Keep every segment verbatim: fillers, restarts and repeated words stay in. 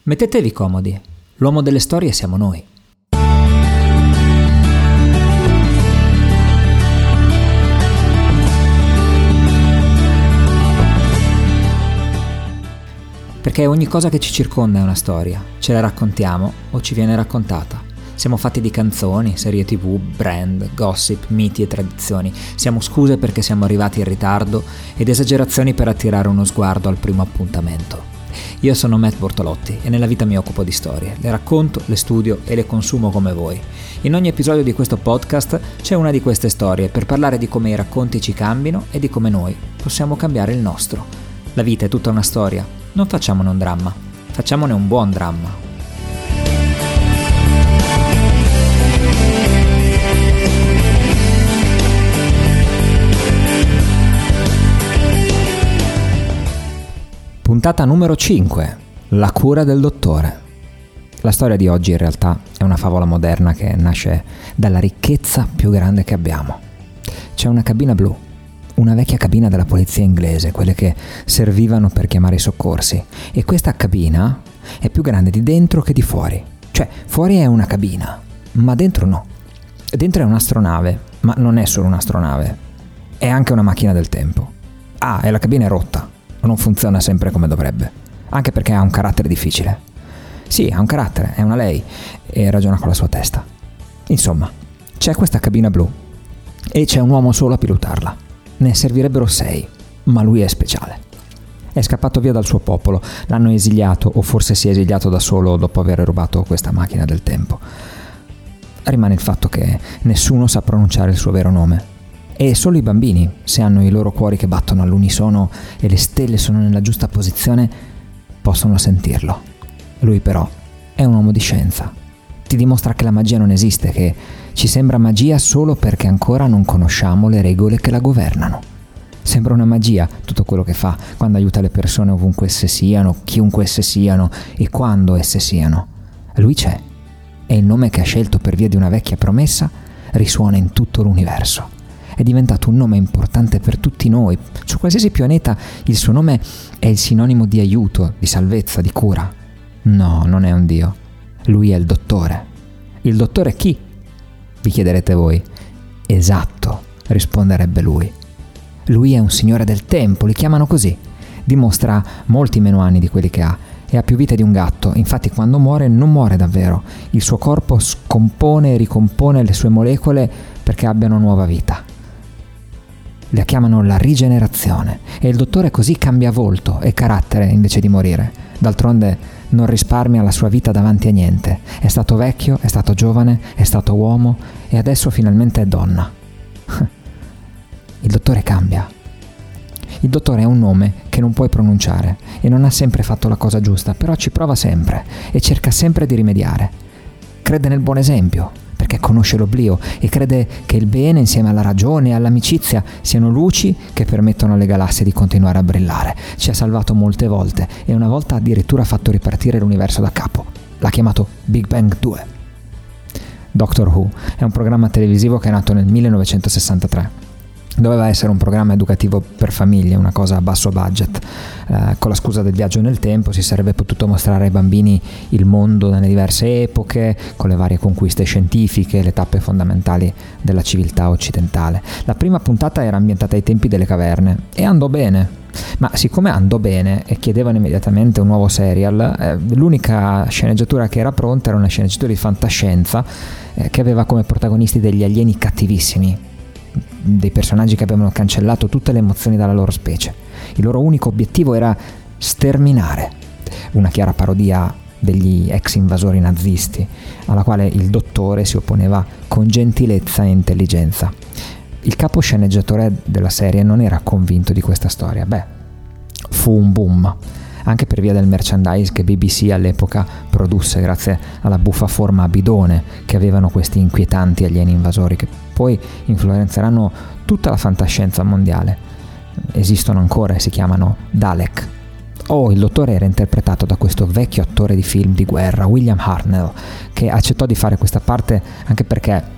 Mettetevi comodi, l'uomo delle storie siamo noi. Perché ogni cosa che ci circonda è una storia, ce la raccontiamo o ci viene raccontata. Siamo fatti di canzoni, serie tv, brand, gossip, miti e tradizioni. Siamo scuse perché siamo arrivati in ritardo ed esagerazioni per attirare uno sguardo al primo appuntamento. Io sono Matt Bortolotti e nella vita mi occupo di storie. Le racconto, le studio e le consumo come voi. In ogni episodio di questo podcast c'è una di queste storie per parlare di come i racconti ci cambino e di come noi possiamo cambiare il nostro. La vita è tutta una storia. Non facciamone un dramma, facciamone un buon dramma. Puntata numero cinque. La cura del dottore. La storia di oggi in realtà è una favola moderna che nasce dalla ricchezza più grande che abbiamo. C'è una cabina blu, una vecchia cabina della polizia inglese, quelle che servivano per chiamare i soccorsi, e questa cabina è più grande di dentro che di fuori. Cioè, fuori è una cabina, ma dentro no. Dentro è un'astronave, ma non è solo un'astronave, è anche una macchina del tempo. Ah, e la cabina è rotta. Non funziona sempre come dovrebbe, anche perché ha un carattere difficile. Sì, ha un carattere, è una lei e ragiona con la sua testa. Insomma, c'è questa cabina blu e c'è un uomo solo a pilotarla. Ne servirebbero sei, ma lui è speciale. È scappato via dal suo popolo, l'hanno esiliato o forse si è esiliato da solo dopo aver rubato questa macchina del tempo. Rimane il fatto che nessuno sa pronunciare il suo vero nome. E solo i bambini, se hanno i loro cuori che battono all'unisono e le stelle sono nella giusta posizione, possono sentirlo. Lui però è un uomo di scienza. Ti dimostra che la magia non esiste, che ci sembra magia solo perché ancora non conosciamo le regole che la governano. Sembra una magia tutto quello che fa quando aiuta le persone ovunque esse siano, chiunque esse siano e quando esse siano. Lui c'è e il nome che ha scelto per via di una vecchia promessa risuona in tutto l'universo. È diventato un nome importante per tutti noi. Su qualsiasi pianeta il suo nome è il sinonimo di aiuto, di salvezza, di cura. No, non è un dio. Lui è il dottore. Il dottore chi? Vi chiederete voi. Esatto, risponderebbe lui. Lui è un signore del tempo, li chiamano così. Dimostra molti meno anni di quelli che ha e ha più vite di un gatto. Infatti quando muore non muore davvero. Il suo corpo scompone e ricompone le sue molecole perché abbiano nuova vita. La chiamano la rigenerazione e il dottore così cambia volto e carattere invece di morire. D'altronde non risparmia la sua vita davanti a niente. È stato vecchio, è stato giovane, è stato uomo e adesso finalmente è donna. Il dottore cambia. Il dottore è un nome che non puoi pronunciare e non ha sempre fatto la cosa giusta, però ci prova sempre e cerca sempre di rimediare. Crede nel buon esempio, perché conosce l'oblio e crede che il bene insieme alla ragione e all'amicizia siano luci che permettono alle galassie di continuare a brillare. Ci ha salvato molte volte e una volta addirittura ha fatto ripartire l'universo da capo. L'ha chiamato Big Bang due. Doctor Who è un programma televisivo che è nato nel millenovecentosessantatré. Doveva essere un programma educativo per famiglie, una cosa a basso budget. Eh, con la scusa del viaggio nel tempo si sarebbe potuto mostrare ai bambini il mondo nelle diverse epoche, con le varie conquiste scientifiche, le tappe fondamentali della civiltà occidentale. La prima puntata era ambientata ai tempi delle caverne e andò bene. Ma siccome andò bene e chiedevano immediatamente un nuovo serial, eh, l'unica sceneggiatura che era pronta era una sceneggiatura di fantascienza eh, che aveva come protagonisti degli alieni cattivissimi, dei personaggi che avevano cancellato tutte le emozioni dalla loro specie. Il loro unico obiettivo era sterminare, una chiara parodia degli ex invasori nazisti, alla quale il dottore si opponeva con gentilezza e intelligenza. Il capo sceneggiatore della serie non era convinto di questa storia. Beh, fu un boom, anche per via del merchandise che B B C all'epoca produsse grazie alla buffa forma a bidone che avevano questi inquietanti alieni invasori che poi influenzeranno tutta la fantascienza mondiale. Esistono ancora e si chiamano Dalek. Oh, il dottore era interpretato da questo vecchio attore di film di guerra, William Hartnell, che accettò di fare questa parte anche perché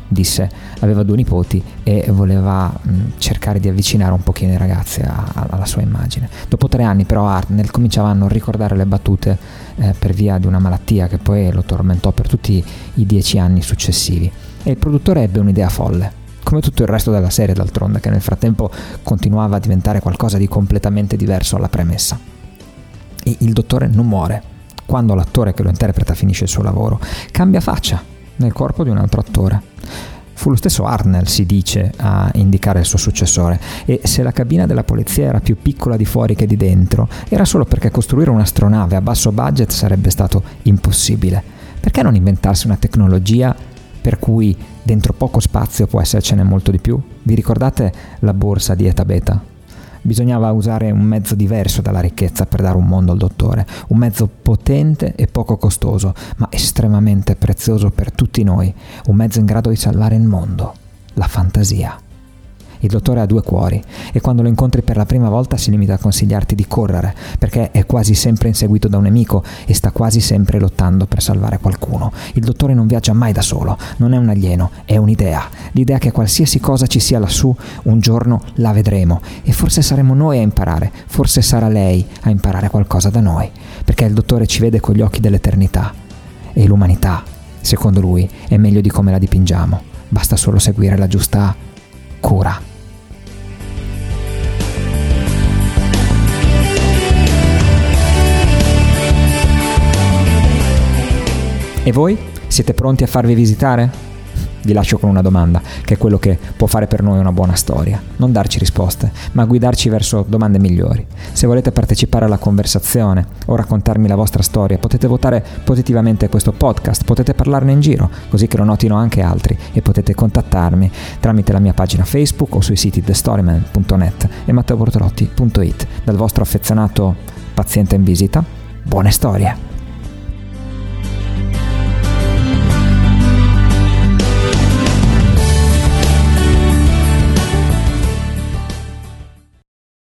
disse, aveva due nipoti e voleva mh, cercare di avvicinare un pochino i ragazzi a, a, alla sua immagine. Dopo tre anni però Hartnell cominciava a non ricordare le battute eh, per via di una malattia che poi lo tormentò per tutti i dieci anni successivi, e il produttore ebbe un'idea folle, come tutto il resto della serie d'altronde, che nel frattempo continuava a diventare qualcosa di completamente diverso alla premessa. E il dottore non muore. Quando l'attore che lo interpreta finisce il suo lavoro, cambia faccia nel corpo di un altro attore. Fu lo stesso Hartnell, si dice, a indicare il suo successore, e se la cabina della polizia era più piccola di fuori che di dentro, era solo perché costruire un'astronave a basso budget sarebbe stato impossibile. Perché non inventarsi una tecnologia per cui dentro poco spazio può essercene molto di più? Vi ricordate la borsa di Eta Beta? Bisognava usare un mezzo diverso dalla ricchezza per dare un mondo al dottore, un mezzo potente e poco costoso, ma estremamente prezioso per tutti noi, un mezzo in grado di salvare il mondo, la fantasia. Il dottore ha due cuori e quando lo incontri per la prima volta si limita a consigliarti di correre, perché è quasi sempre inseguito da un nemico e sta quasi sempre lottando per salvare qualcuno. Il dottore non viaggia mai da solo, non è un alieno, è un'idea. L'idea che qualsiasi cosa ci sia lassù, un giorno la vedremo e forse saremo noi a imparare, forse sarà lei a imparare qualcosa da noi, perché il dottore ci vede con gli occhi dell'eternità e l'umanità, secondo lui, è meglio di come la dipingiamo. Basta solo seguire la giusta cura. E voi? Siete pronti a farvi visitare? Vi lascio con una domanda, che è quello che può fare per noi una buona storia. Non darci risposte, ma guidarci verso domande migliori. Se volete partecipare alla conversazione o raccontarmi la vostra storia, potete votare positivamente questo podcast, potete parlarne in giro, così che lo notino anche altri, e potete contattarmi tramite la mia pagina Facebook o sui siti the storyman punto net e matteo bortolotti punto it. Dal vostro affezionato paziente in visita, buone storie!